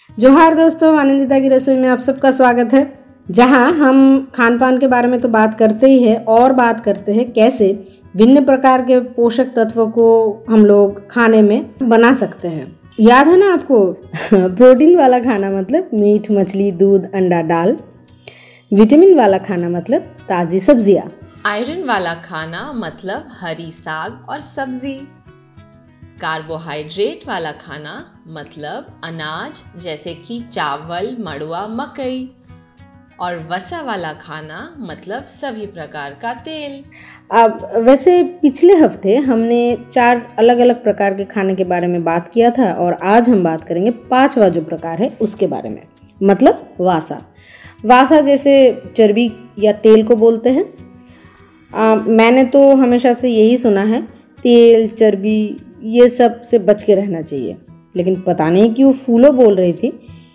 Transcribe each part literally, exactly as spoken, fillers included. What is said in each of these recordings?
जोहार दोस्तों, आनंदिता की रसोई में आप सबका स्वागत है। जहां हम खान पान के बारे में तो बात करते ही है और बात करते हैं कैसे भिन्न प्रकार के पोषक तत्वों को हम लोग खाने में बना सकते हैं। याद है ना आपको प्रोटीन वाला खाना मतलब मीट, मछली, दूध, अंडा, दाल। विटामिन वाला खाना मतलब ताज़ी सब्जियाँ। आयरन वाला खाना मतलब हरी साग और सब्जी। कार्बोहाइड्रेट वाला खाना मतलब अनाज जैसे कि चावल, मड़ुआ, मकई। और वसा वाला खाना मतलब सभी प्रकार का तेल। अब वैसे पिछले हफ्ते हमने चार अलग अलग प्रकार के खाने के बारे में बात किया था और आज हम बात करेंगे पांचवा जो प्रकार है उसके बारे में, मतलब वासा। वासा जैसे चर्बी या तेल को बोलते हैं। आ, मैंने तो हमेशा से यही सुना है तेल, चर्बी ये सब से बच के रहना चाहिए, लेकिन पता नहीं क्यों फूलो बोल रही थी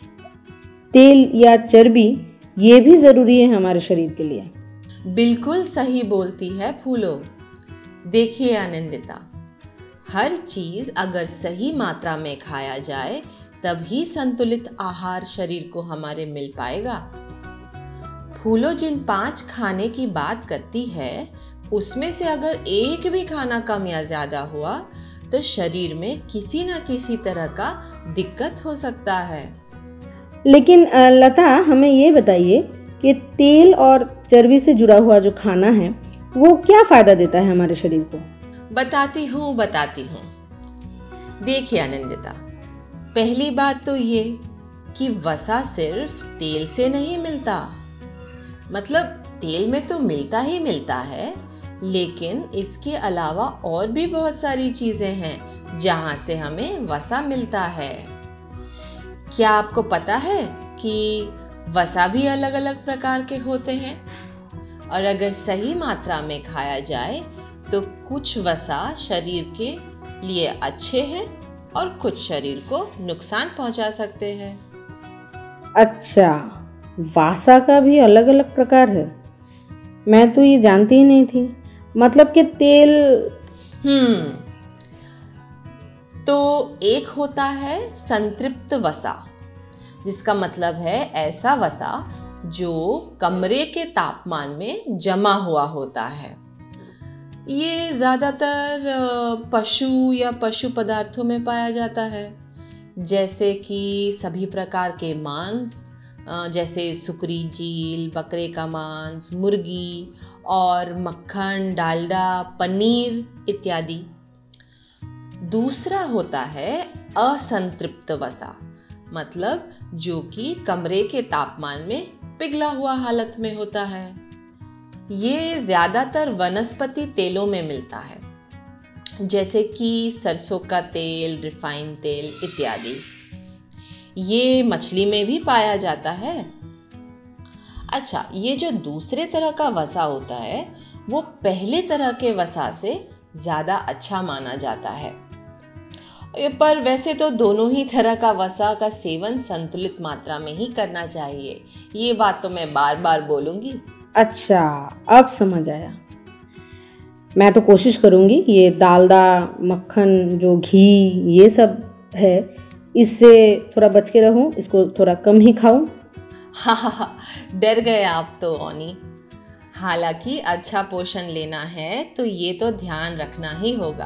तेल या चर्बी ये भी ज़रूरी है हमारे शरीर के लिए। बिल्कुल सही बोलती है फूलो। देखिए आनंदिता, हर चीज़ अगर सही मात्रा में खाया जाए तभी संतुलित आहार शरीर को हमारे मिल पाएगा। फूलो जिन पांच खाने की बात करती है उसमें से अगर एक भी खाना कम या ज़्यादा हुआ तो शरीर में किसी न किसी तरह का दिक्कत हो सकता है। लेकिन लता, हमें ये बताइए कि तेल और चर्बी से जुड़ा हुआ जो खाना है वो क्या फ़ायदा देता है हमारे शरीर को? बताती हूँ बताती हूँ देखिए आनंदिता, पहली बात तो ये कि वसा सिर्फ तेल से नहीं मिलता। मतलब तेल में तो मिलता ही मिलता है, लेकिन इसके अलावा और भी बहुत सारी चीज़ें हैं जहाँ से हमें वसा मिलता है। क्या आपको पता है कि वसा भी अलग अलग प्रकार के होते हैं और अगर सही मात्रा में खाया जाए तो कुछ वसा शरीर के लिए अच्छे हैं और कुछ शरीर को नुकसान पहुंचा सकते हैं। अच्छा, वासा का भी अलग अलग प्रकार है? मैं तो ये जानती ही नहीं थी। मतलब कि तेल हम्म तो एक होता है संतृप्त वसा, जिसका मतलब है ऐसा वसा जो कमरे के तापमान में जमा हुआ होता है। ये ज़्यादातर पशु या पशु पदार्थों में पाया जाता है, जैसे कि सभी प्रकार के मांस, जैसे सुकरी, जील, बकरे का मांस, मुर्गी और मक्खन, डालडा, पनीर इत्यादि। दूसरा होता है असंतृप्त वसा, मतलब जो कि कमरे के तापमान में पिघला हुआ हालत में होता है। ये ज़्यादातर वनस्पति तेलों में मिलता है, जैसे कि सरसों का तेल, रिफाइन तेल इत्यादि। ये मछली में भी पाया जाता है। अच्छा, ये जो दूसरे तरह का वसा होता है वो पहले तरह के वसा से ज़्यादा अच्छा माना जाता है। पर वैसे तो दोनों ही तरह का वसा का सेवन संतुलित मात्रा में ही करना चाहिए। ये बात तो मैं बार बार बोलूँगी। अच्छा, अब समझ आया। मैं तो कोशिश करूँगी ये डालडा, मक्खन, जो घी ये सब है इससे थोड़ा बच के रहूँ, इसको थोड़ा कम ही खाऊं। हा हा हा, डर गए आप तो ओनी। हालांकि अच्छा पोषण लेना है तो ये तो ध्यान रखना ही होगा।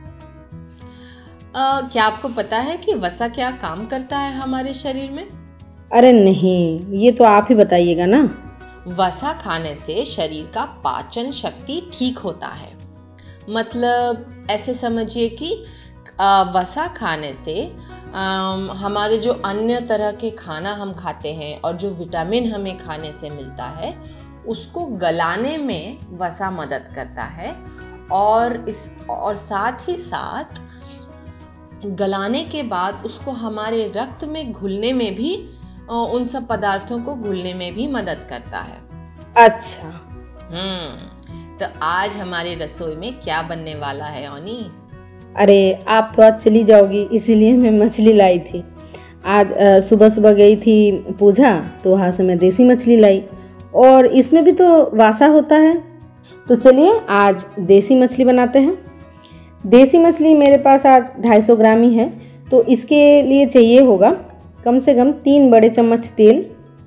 आ, क्या आपको पता है कि वसा क्या काम करता है हमारे शरीर में? अरे नहीं, ये तो आप ही बताइएगा ना। वसा खाने से शरीर का पाचन शक्ति ठीक होता है। मतलब ऐसे समझिए कि आ, वसा खाने से आ, हमारे जो अन्य तरह के खाना हम खाते हैं और जो विटामिन हमें खाने से मिलता है उसको गलाने में वसा मदद करता है, और इस और साथ ही साथ गलाने के बाद उसको हमारे रक्त में घुलने में भी, उन सब पदार्थों को घुलने में भी मदद करता है। अच्छा। हम्म तो आज हमारे रसोई में क्या बनने वाला है ओनी? अरे आप तो आज चली जाओगी इसीलिए मैं मछली लाई थी। आज सुबह सुबह गई थी पूजा, तो वहाँ से मैं देसी मछली लाई और इसमें भी तो वासा होता है। तो चलिए आज देसी मछली बनाते हैं। देसी मछली मेरे पास आज ढाई सौ ग्राम ही है, तो इसके लिए चाहिए होगा कम से कम तीन बड़े चम्मच तेल,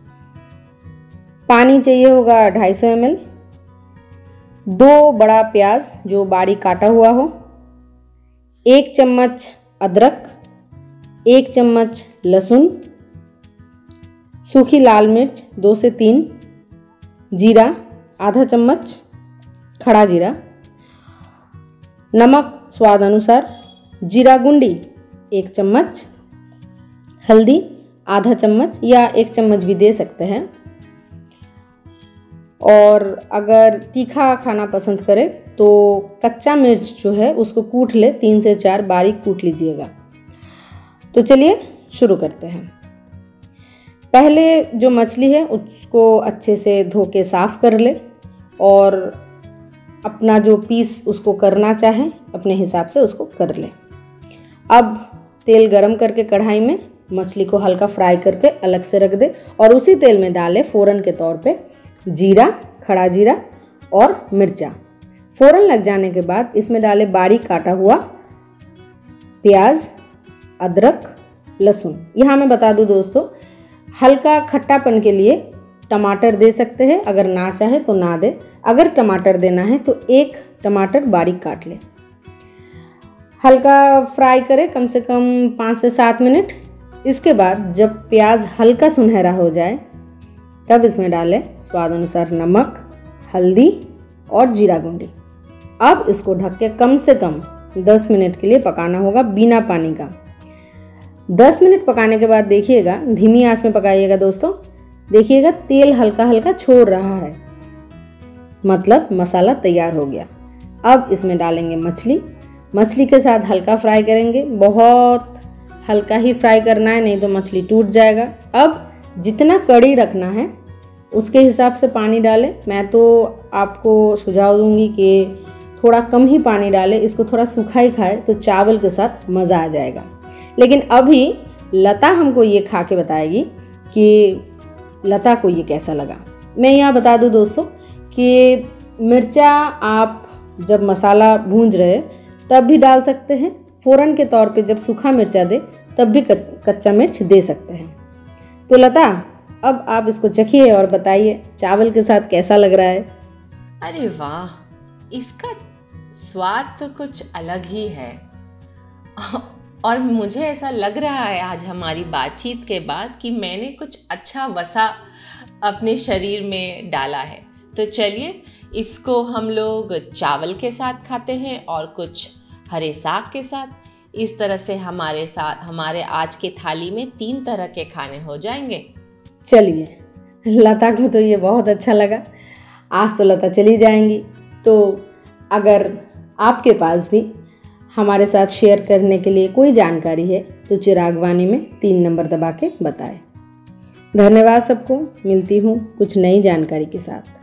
पानी चाहिए होगा ढाई सौ एम एल, दो बड़ा प्याज जो बारीक काटा हुआ हो, एक चम्मच अदरक, एक चम्मच लहसुन, सूखी लाल मिर्च दो से तीन, जीरा आधा चम्मच, खड़ा जीरा, नमक स्वाद अनुसार, जीरा गुंडी एक चम्मच, हल्दी आधा चम्मच या एक चम्मच भी दे सकते हैं। और अगर तीखा खाना पसंद करें तो कच्चा मिर्च जो है उसको कूट ले, तीन से चार बारीक कूट लीजिएगा। तो चलिए शुरू करते हैं। पहले जो मछली है उसको अच्छे से धो के साफ़ कर ले और अपना जो पीस उसको करना चाहे अपने हिसाब से उसको कर ले। अब तेल गरम करके कढ़ाई में मछली को हल्का फ्राई करके अलग से रख दे और उसी तेल में डाले फ़ोरन के तौर पे जीरा, खड़ा जीरा और मिर्चा। फ़ोरन लग जाने के बाद इसमें डाले बारीक काटा हुआ प्याज, अदरक, लहसुन। यहाँ मैं बता दूँ दोस्तों, हल्का खट्टापन के लिए टमाटर दे सकते हैं, अगर ना चाहे तो ना दे। अगर टमाटर देना है तो एक टमाटर बारीक काट ले। हल्का फ्राई करें कम से कम पाँच से सात मिनट। इसके बाद जब प्याज हल्का सुनहरा हो जाए तब इसमें डालें स्वाद अनुसार नमक, हल्दी और जीरा गुंडी। अब इसको ढक के कम से कम दस मिनट के लिए पकाना होगा बिना पानी का। दस मिनट पकाने के बाद देखिएगा, धीमी आंच में पकाइएगा दोस्तों। देखिएगा तेल हल्का हल्का छोड़ रहा है, मतलब मसाला तैयार हो गया। अब इसमें डालेंगे मछली। मछली के साथ हल्का फ्राई करेंगे, बहुत हल्का ही फ्राई करना है, नहीं तो मछली टूट जाएगा। अब जितना कड़ी रखना है उसके हिसाब से पानी डालें। मैं तो आपको सुझाव दूंगी कि थोड़ा कम ही पानी डालें, इसको थोड़ा सूखा ही खाए तो चावल के साथ मज़ा आ जाएगा। लेकिन अभी लता हमको ये खा के बताएगी कि लता को ये कैसा लगा। मैं यहाँ बता दूँ दोस्तों कि मिर्चा आप जब मसाला भूंज रहे तब भी डाल सकते हैं, फ़ौरन के तौर पे जब सूखा मिर्चा दे तब भी कच्चा मिर्च दे सकते हैं। तो लता, अब आप इसको चखिए और बताइए चावल के साथ कैसा लग रहा है। अरे वाह, इसका स्वाद तो कुछ अलग ही है और मुझे ऐसा लग रहा है आज हमारी बातचीत के बाद कि मैंने कुछ अच्छा वसा अपने शरीर में डाला है। तो चलिए इसको हम लोग चावल के साथ खाते हैं और कुछ हरे साग के साथ। इस तरह से हमारे साथ हमारे आज के थाली में तीन तरह के खाने हो जाएंगे। चलिए, लता को तो ये बहुत अच्छा लगा। आज तो लता चली जाएंगी, तो अगर आपके पास भी हमारे साथ शेयर करने के लिए कोई जानकारी है तो चिराग वाणी में तीन नंबर दबा के बताएं। धन्यवाद सबको। मिलती हूँ कुछ नई जानकारी के साथ।